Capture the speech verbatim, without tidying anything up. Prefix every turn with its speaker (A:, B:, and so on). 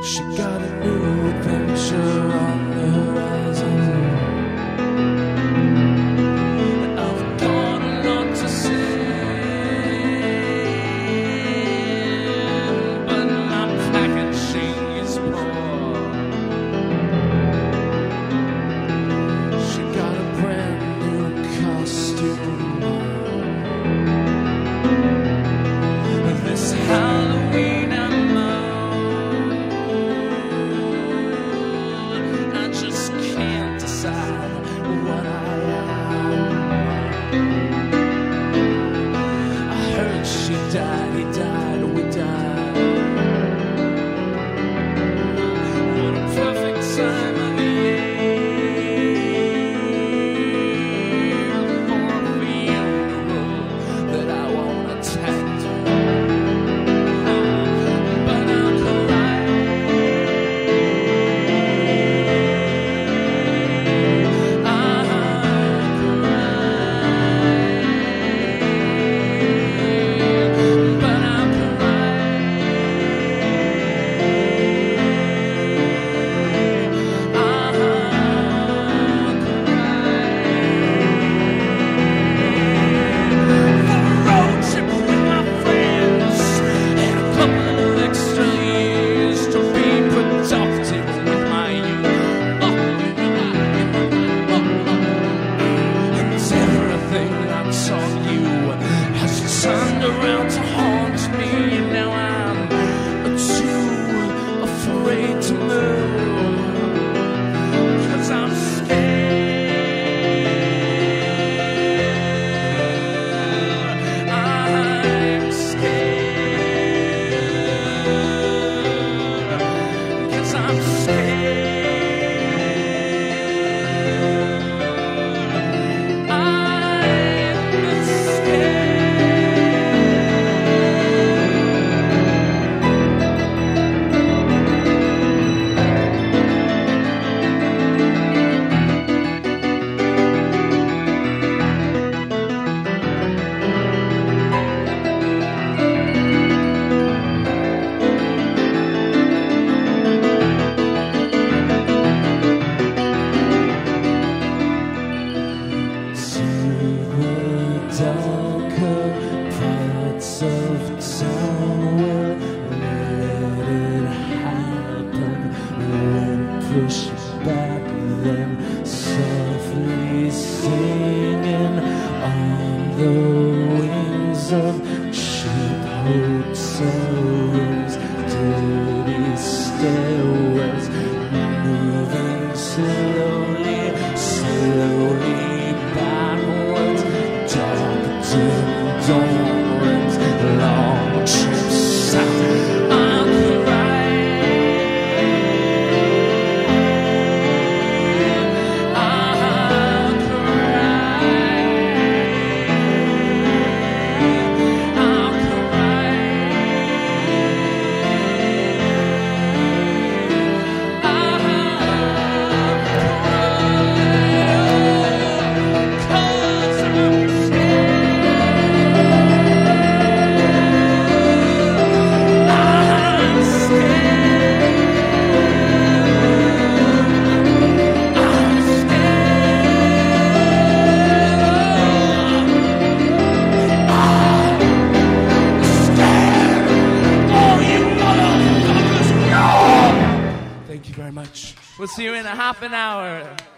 A: She got a new adventure on the horizon. I've got a lot to say, but my packaging is poor. She got a brand new costume. This Halloween I'm on. I just can't decide what I am. I heard she died, he died, we died. What a perfect time of the year for a funeral that I won't attend. Turned around to haunt me, and now I'm too afraid to move, 'cause I'm scared. I'm scared, 'cause I'm scared. Darker parts of town will let it happen. Won't push back, then softly singing on the wings of cheap hotels, dirty stairwells, moving slowly, slowly backwards. Dorms, long trips south. I'll cry. I'll cry. I'll cry. Thank you very much. We'll see you in a half an hour.